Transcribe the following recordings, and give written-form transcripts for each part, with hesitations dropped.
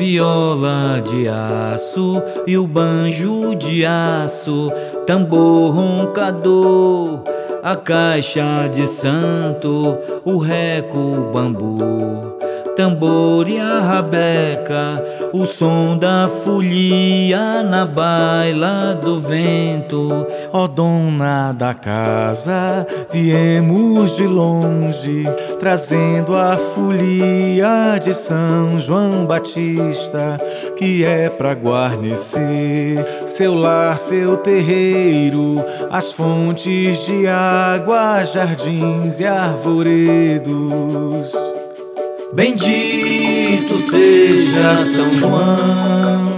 viola de aço e o banjo de aço, tambor roncador, a caixa de santo, o reco, o bambu, tambor e a rabeca, o som da folia na baila do vento. Ó dona da casa, viemos de longe, trazendo a folia de São João Batista, que é pra guarnecer seu lar, seu terreiro, as fontes de água, jardins e arvoredos. Bendito seja São João,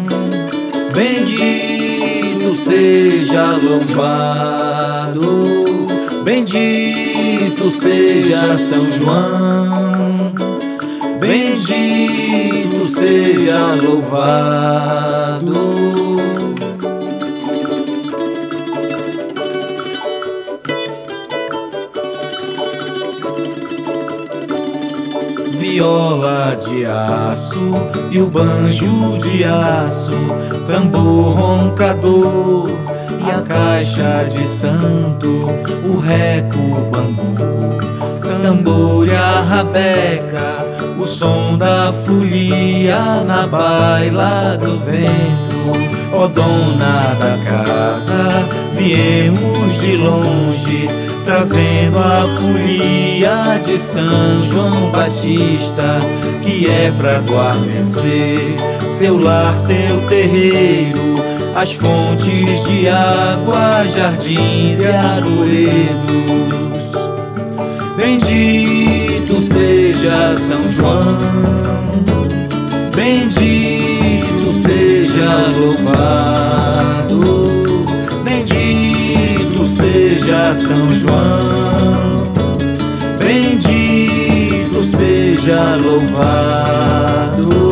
bendito seja louvado, bendito seja São João, bendito seja louvado. Viola de aço e o banjo de aço, tambor roncador e a caixa de santo, o reco, o bambu, tambor e a rabeca, o som da folia na baila do vento. Ó dona da casa, viemos de longe, trazendo a folia de São João Batista, que é pra guarnecer seu lar, seu terreiro, as fontes de água, jardins e arvoredos. Bendito seja São João, bendito seja louvado, bendito seja São João, bendito seja louvado.